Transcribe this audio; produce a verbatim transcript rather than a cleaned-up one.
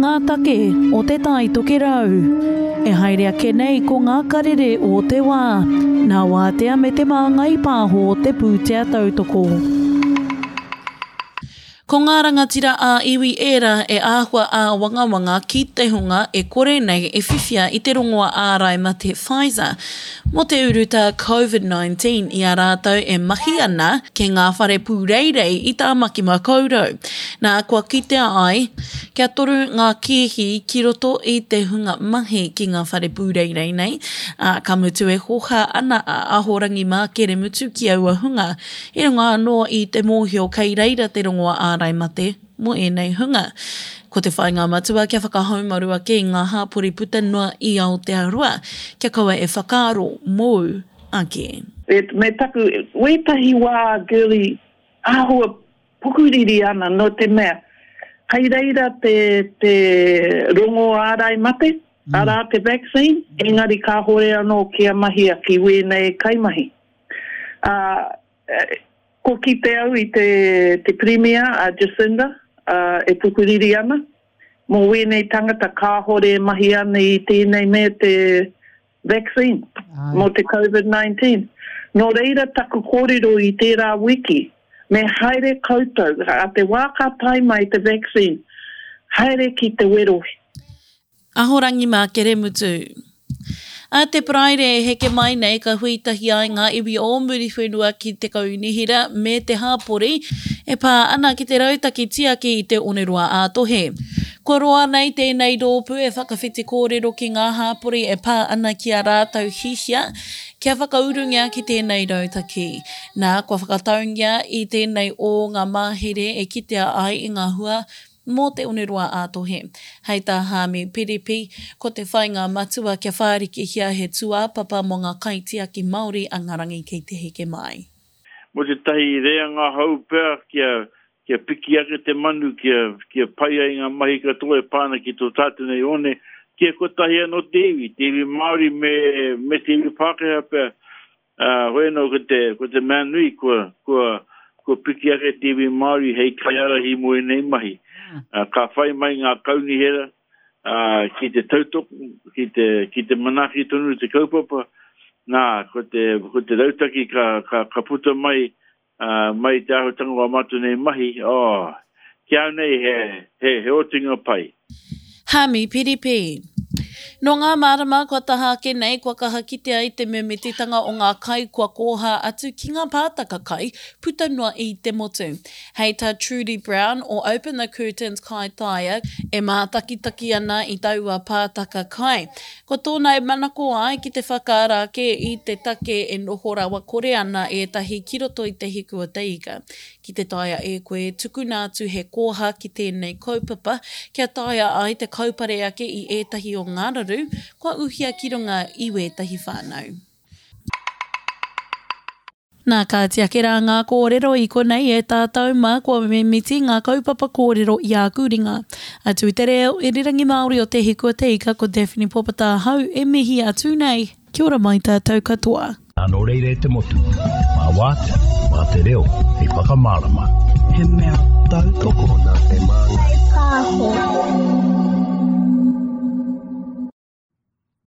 ngā take o te tai toke rau. E haere ake nei ko ngā karere o te wā. Nā wātea me te māngai pāho o te pūtea tautoko. Ko ngā rangatira a iwi era e āhua a wangawanga ki te hunga e kore nei e whiwhia i te rongoa ārai ma te Pfizer. Mo te uruta COVID nineteen i a rātou e mahi ana ke ngā whare pūreirei i tā maki ma koutou. Nā kua kitea ai, kia toru ngā kiehi ki roto i te hunga mahi ki ngā whare pūreirei nei. A, ka mutu e hoha ana a ahorangi mā kere mutu ki aua hunga. I runga anō i te mōhio kei reira te rongoa ārai mate mo e nei hunga. Ko te whainga matua kia whakahaumarua ki ngā hāpori puta noa i Aotearoa, kia kaua e whakaaro mōu ake. E, me taku, wetahi wā girly āhua pukuriri ana no te mea. Kai reira te, te rongo ārai mate, mm. ara te vaccine, engari ka hore anō kia mahi a ki wēnei kaimahi. Uh, ko ki te au i te, te Premier, a Jacinda, Uh, e pukuriri ana. Mo wēnei tangata ka hore mahi ana i tēnei me te vaccine, Ai. Mo te COVID nineteen. No reira taku kōrero i tērā wiki, me haere koutou, a te wāka tai mai te vaccine, haere ki te werohi. Ahorangi mā kere mutu. A te praere e heke mai nei ka huitahi ai ngā iwi o muri whenua ki te kaunihira me te hāpori e pā ana ki te rautaki tiaki i te onerua ātohe. Ko roa nei tēnei rōpu e whakawhiti kōrero ki ngā hāpori e pā ana ki a rātau hihia kia whakaurungia ki tēnei rautaki. Nā, kua whakataungia i tēnei o ngā māhere e kitea ai i ngā hua mō te onerua ātohe. Hei tā Hami Piripi, ko te whainga matua kia whāriki hia he tua papa mo ngā kaitiaki Māori angarangi kei te heke mai. Mo te tahi rea ngā hau pēr kia, kia piki ake te manu, kia, kia pai ai ngā mahi katoa e pāna ki tō tātenei one, kia kotahi anō tewi, tewi Māori me, me tewi Pākehā pēr. Uh, hoi no ko te, ko te manui, kua, kua, kua piki ake tewi Māori hei kaiara hi moe nei mahi. Uh, ka whai mai ngā kaunihera uh, ki te tautok, ki te, ki te manaki tonu te kaupapa. Nā, ko te, ko te rautaki ka, ka, ka puta mai, uh, mai te ahotanga wa matu nei mahi. Oh, kia nei he, he, he otinga pai. Hami Piripi. No ngā marama kua taha ake nei kua kaha kitea i te memetitanga o ngā kai kua koha atu ki ngā pātaka kai puta noa i te motu. Hei tā Trudy Brown o Open the Curtains Kai Taia e mātakitaki ana i taua pātaka kai. Ko tōna e manako ai ki te whakarake i te take e noho rawa kore ana e tahi ki roto i te hikua teika. Ki te taia e koe tukuna atu he koha ki tēnei kaupapa kia taia ai te kaupare ake i ētahi o ngāraru kua uhia ki runga i wētahi whānau. Nā ka tiake rā ngā kōrero i konei e tātou mā kua me miti ngā kaupapa kōrero i a kuringa. Atu te reo e rirangi Māori o te hikua teika ko Daphne Popata hau e mihi atu nei. Kia ora mai tātou katoa. Ano reire te motu, mā wāte, mā te reo, hei whakamārama. He mea tautoko na te māngai.